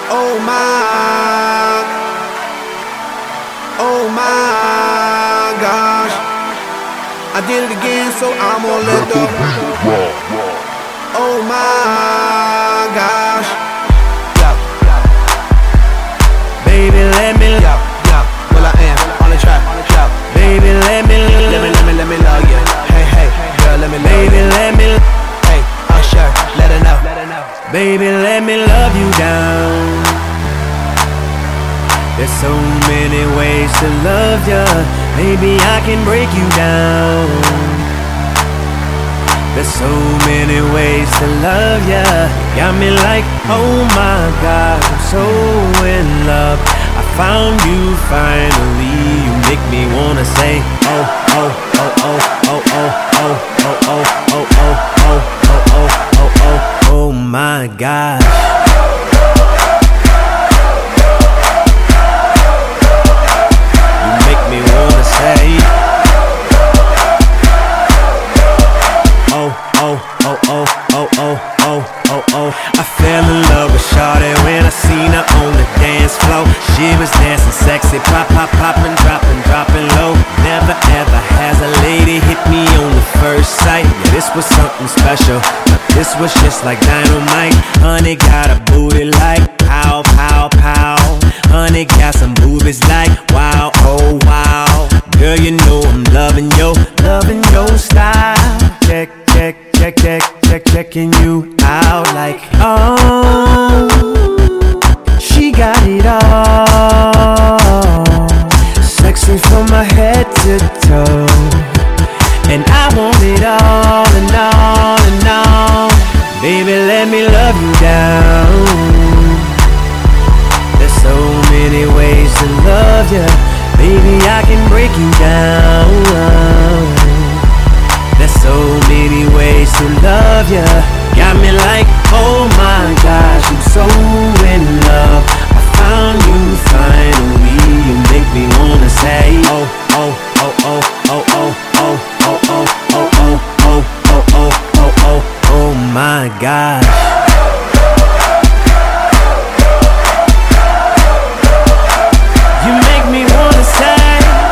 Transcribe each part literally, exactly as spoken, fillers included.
Oh my, oh my gosh, I did it again, so I'm gonna let the oh my gosh, baby, let me love, well I am on the track, baby, let me, let me, let me, let me love you, hey, hey, girl, let me, baby, let me, hey, Usher, let her know, baby, let me love you down. There's so many ways to love ya, maybe I can break you down. There's so many ways to love ya, got me like, oh my God, I'm so in love. I found you finally, you make me wanna say, oh, oh, oh, oh, oh, oh, oh, oh, oh, oh, oh, oh, oh, oh, oh, oh, oh my God. I fell in love with Shawty when I seen her on the dance floor. She was dancing sexy, pop, pop, poppin', droppin', droppin' low. Never ever has a lady hit me on the first sight. Yeah, this was something special, but this was just like dynamite. Honey got a booty like pow, pow, pow. Honey got some boobies like wow, oh wow. Girl, you know I'm loving yo, loving your style. Check, check, check, check, check, checking you out like, oh, she got it all. Sexy from my head to toe, and I want it all and all and all. Baby, let me love you down. There's so many ways to love ya, baby, I can break you down. There's so many ways to love ya, got me like, oh my gosh, I'm so in love. I found you finally, you make me wanna say, oh, oh, oh, oh, oh, oh, oh, oh, oh, oh, oh, oh, oh, oh, oh, oh, oh my gosh. You make me wanna say,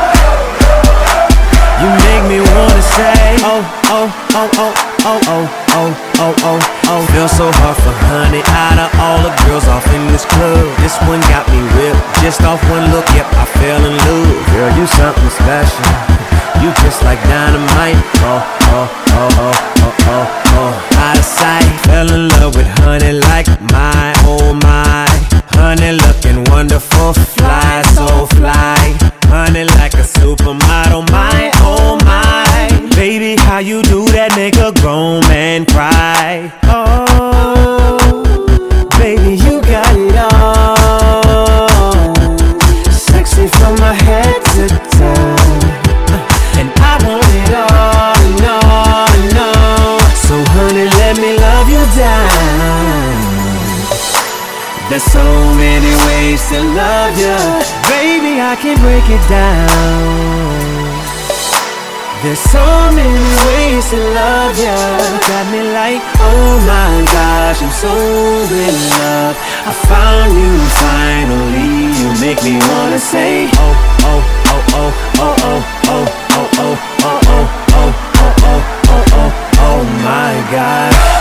you make me wanna say, oh, oh, oh, oh, oh, oh, oh, oh, oh, oh. Feel so hard for honey, out of all the girls off in this club, this one got me whipped, just off one look, yep, I fell in love. Girl, you something special, you just like dynamite. Oh, oh, oh, oh, oh, oh, oh. Out of sight, fell in love with honey like my, oh my. Honey looking wonderful, fly, so fly. Honey like a supermodel, my, oh my. Baby, how you do that make a grown man cry. Oh, baby, you got it all. Sexy from my head to toe, and I want it all and all and all. So honey, let me love you down. There's so many ways to love ya, baby, I can break it down. There's so many ways to love ya, got me like, oh my gosh, I'm so in love. I found you finally, you make me wanna say, oh, oh, oh, oh, oh, oh, oh, oh, oh, oh, oh, oh, oh, oh, oh, oh, oh my gosh.